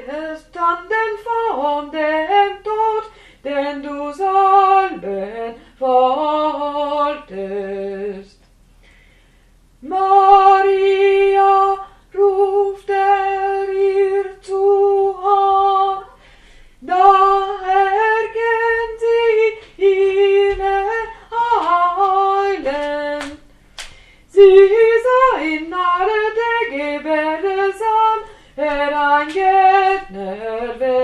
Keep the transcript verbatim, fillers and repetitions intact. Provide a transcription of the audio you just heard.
auferstanden von dem Tod, den du salben wolltest. Maria ruft er ihr zu Hand, da erkennt sie ihnen eilen. Sie sah in alle der Gebärde san, er ein Gärtner